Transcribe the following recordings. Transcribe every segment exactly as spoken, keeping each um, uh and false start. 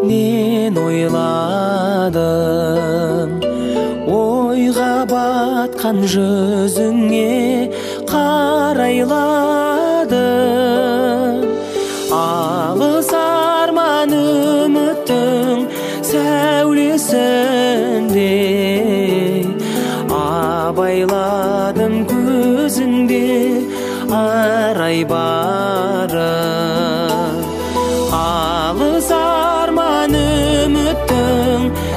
мен ойладым, ойға батқан жүзіңе қарайладым. Алыс арман үміттің сәулесінде абайладым көзіңде арай барып. Алыс арман үміттің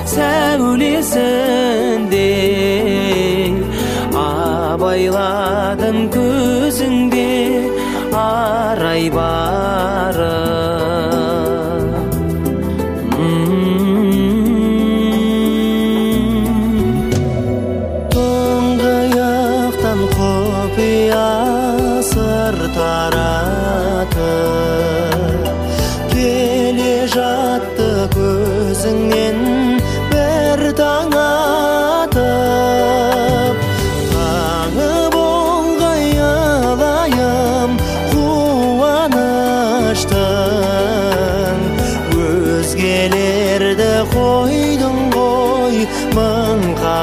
сәулесінде абайладым көзіңде арай барып. Тұңғаяқтан құпия сыр таратып келе жатты көзіңнен бір таң атып. Таңы болғай алайым қуаныштың, өзгелерді қойдың ғой мың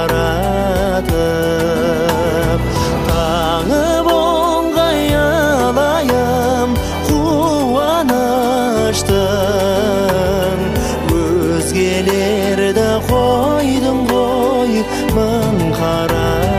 қаратып. Таңы болғай алайым қуаныштың, өзгелерді қойдың ғой мың қаратып.